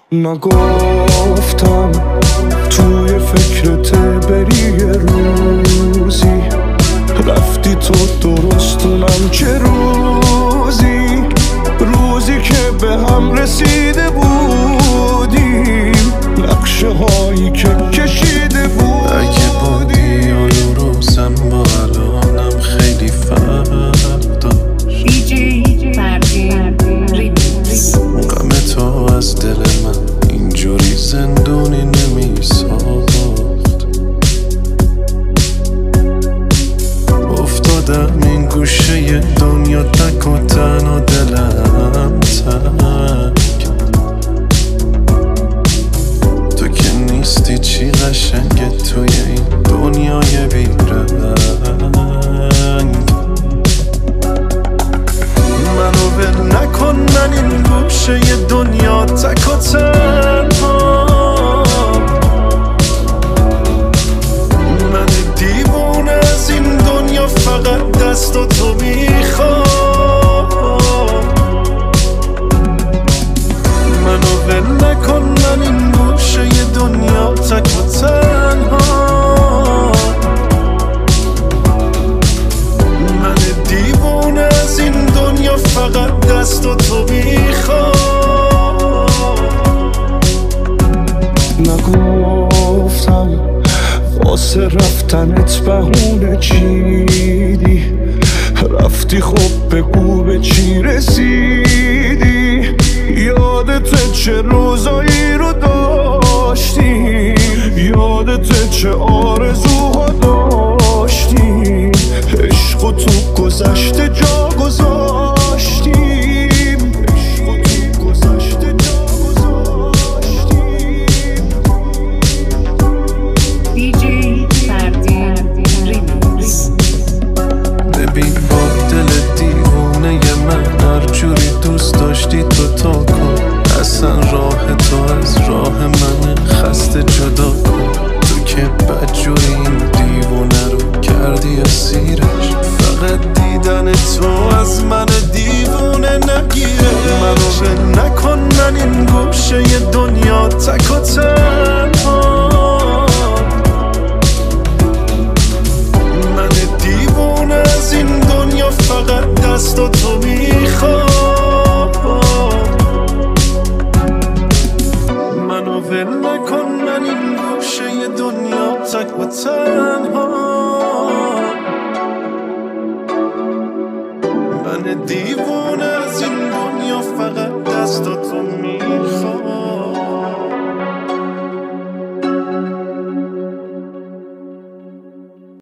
نگفتم توی فکرت بری یه روزی، رفتی تو درستونم چه روزی که به هم رسیده بودیم، نقشه هایی که کشیده بودیم. اگه با دیالو روزم با الانم خیلی فرق داشت، غم تو از دل من اینجوری زندونی نمی ساخت. افتادم این گوشه دنیا تک و تنها، دلم تک. تو که نیستی چی قشنگه توی این دنیای بیرنگ. منو ول نکن، من این گوشه دنیا تک و تنها، من دیوونه از این دنیا فقط دست و تو میخوام. منو ول نکن، من این گوشه دنیا تک و تنها، من دیوونه از این دنیا فقط دست و تو میخوام. نگفتم واسه رفتنت بهونه چیدی، رفتی خب بگو به چی رسیدی. یادت چه روزایی رو داشتیم، یادت چه آرزوها داشتیم، عشق تو گذشته جا گذاشتیم، عشق تو گذشته جا گذاشتیم. ببین با دل دیوونه من هر جوری دوست داشتی تو تا کن، اصلا راه تو از راه من خسته جدا کن. تو که بدجوری این دیوونه رو کردی اسیرش، فقط دیدن تو از من دیوونه نگیره. منو ول نکن، من این گوشه دنیا تک و تنها، من دیوونه از این دنیا فقط دست و تو میخوام. منو ول نکن، من این گوشه دنیا تک و تنها.